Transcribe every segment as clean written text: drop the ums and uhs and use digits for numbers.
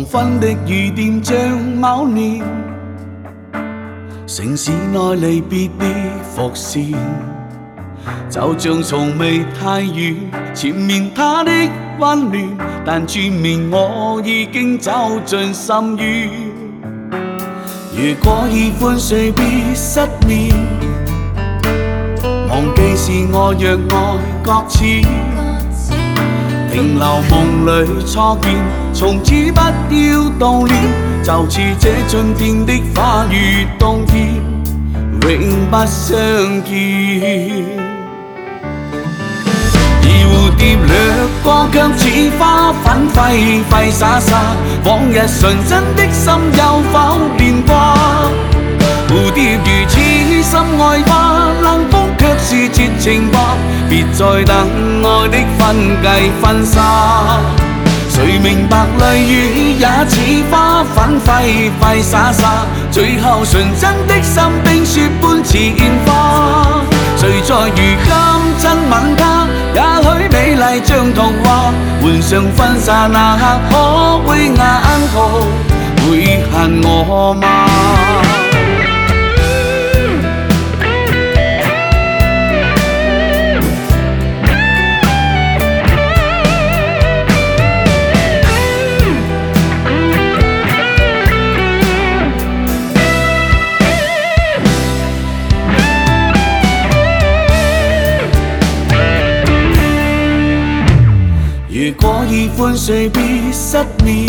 昏的雨點像貓年，城市內離別的伏線，就像從未太遠，前面它的溫暖，但轉面我已經走進深淵。如果已歡睡別失眠，忘記是我若愛擱淺，停留夢裏初見，從此不要悼念，就似這春天的花與冬天，永不相見。而蝴蝶掠過，卻似花粉揮揮灑灑，往日純真的心有否變卦？蝴蝶如此深愛花，冷風卻是絕情話，別再等愛的分計分散。誰明白淚雨也似花粉揮揮灑灑，最後純真的心冰雪般淺化。誰在如今親吻她，也許美麗像童話，換上婚紗那刻可會眼紅，會恨我嗎？如果已歡睡別失眠，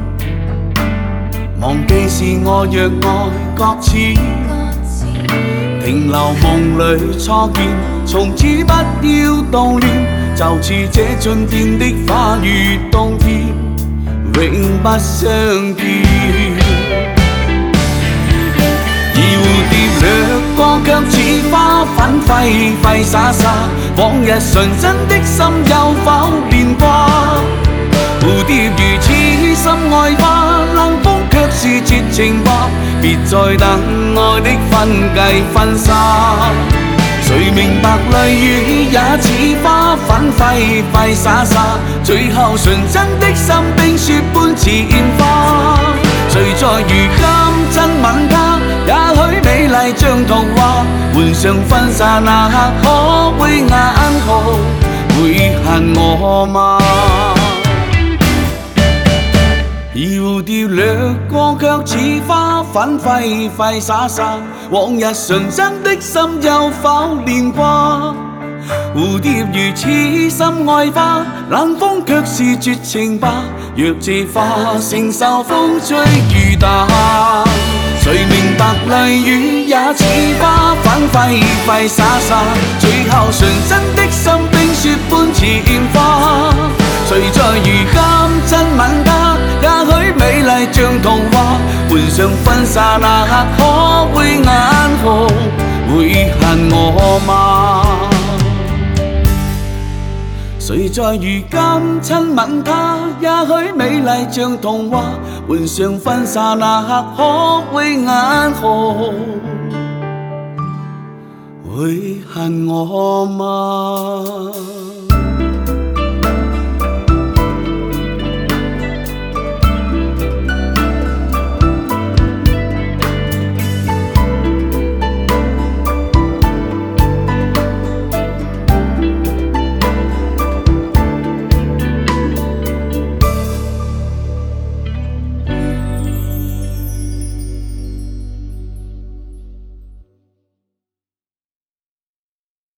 忘記是我若愛擱淺，停留夢裏初見，從此不要悼念，就似這春天的花與冬天，永不相見。而蝴蝶掠過，卻似花粉揮揮灑灑，往日純真的心有否變卦？蝴蝶如此深愛花，冷風卻是絕情話，別再等愛的分計分散。誰明白淚雨也似花粉揮揮灑灑，最後純真的心冰雪般淺化。誰在如今親吻她，也許美麗像童話，換上婚紗那刻可會眼紅，會恨我嗎？而蝴蝶掠過，卻似花粉揮揮灑灑，往日純真的心有否變卦？蝴蝶如此深愛花，冷風卻是絕情吧，若這花承受風吹雨打。誰明白淚雨也似花粉揮揮灑灑，最後純真的心冰雪般淺化。誰在如今親吻她，也許美麗像童話，換上婚紗那刻可會眼紅，會恨我嗎？誰在如今親吻她，也許美麗像童話，換上婚紗那刻可會眼紅，會恨我嗎？